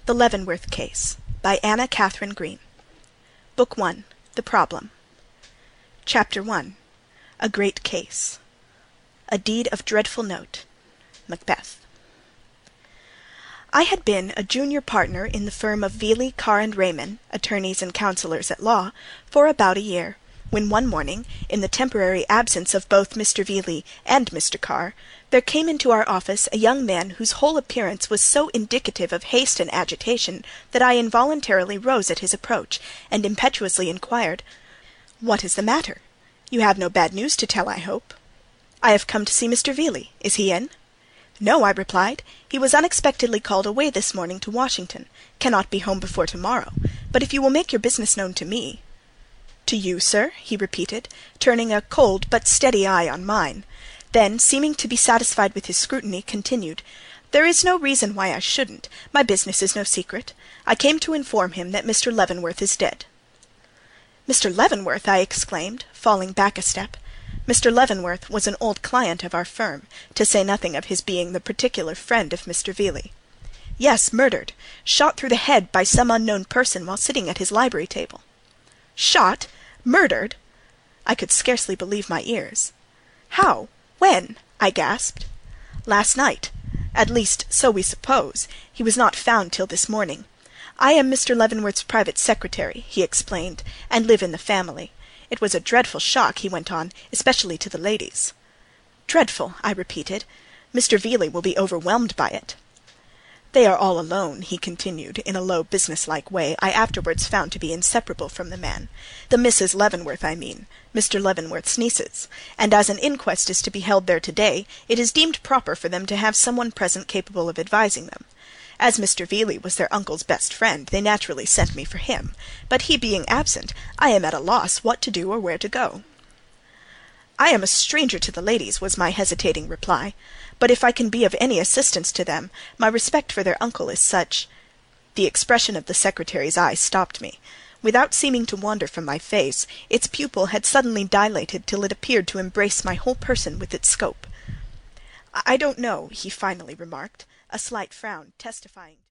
THE LEAVENWORTH CASE by Anna Katharine Green Book I. The Problem Chapter I. A Great Case A Deed of Dreadful Note Macbeth I had been a junior partner in the firm of Veeley, Carr and Raymond, attorneys and counsellors at law, for about a year, when one morning, in the temporary absence of both Mr. Veeley and Mr. Carr, there came into our office a young man whose whole appearance was so indicative of haste and agitation that I involuntarily rose at his approach, and impetuously inquired, "What is the matter? You have no bad news to tell, I hope." "I have come to see Mr. Veeley. Is he in?" "No," I replied. "He was unexpectedly called away this morning to Washington. Cannot be home before tomorrow. But if you will make your business known to me—" "To you, sir?" he repeated, turning a cold but steady eye on mine. Then, seeming to be satisfied with his scrutiny, continued, "There is no reason why I shouldn't. My business is no secret. I came to inform him that Mr. Leavenworth is dead." "Mr. Leavenworth!" I exclaimed, falling back a step. Mr. Leavenworth was an old client of our firm, to say nothing of his being the particular friend of Mr. Veeley. "Yes, murdered. Shot through the head by some unknown person while sitting at his library table." "Shot? Murdered?" I could scarcely believe my ears. "How? When?" I gasped. "Last night. At least, so we suppose. He was not found till this morning. I am Mr. Leavenworth's private secretary," he explained, "and live in the family. It was a dreadful shock," he went on, "especially to the ladies." "Dreadful," I repeated. "Mr. Veeley will be overwhelmed by it." "They are all alone," he continued, in a low, businesslike way I afterwards found to be inseparable from the man. "The Misses Leavenworth, I mean, Mr. Leavenworth's nieces, and as an inquest is to be held there to day, it is deemed proper for them to have some one present capable of advising them. As Mr. Veeley was their uncle's best friend, they naturally sent me for him, but he being absent, I am at a loss what to do or where to go." "I am a stranger to the ladies," was my hesitating reply, "but if I can be of any assistance to them, my respect for their uncle is such—" The expression of the secretary's eye stopped me. Without seeming to wander from my face, its pupil had suddenly dilated till it appeared to embrace my whole person with its scope. "I don't know," he finally remarked, a slight frown testifying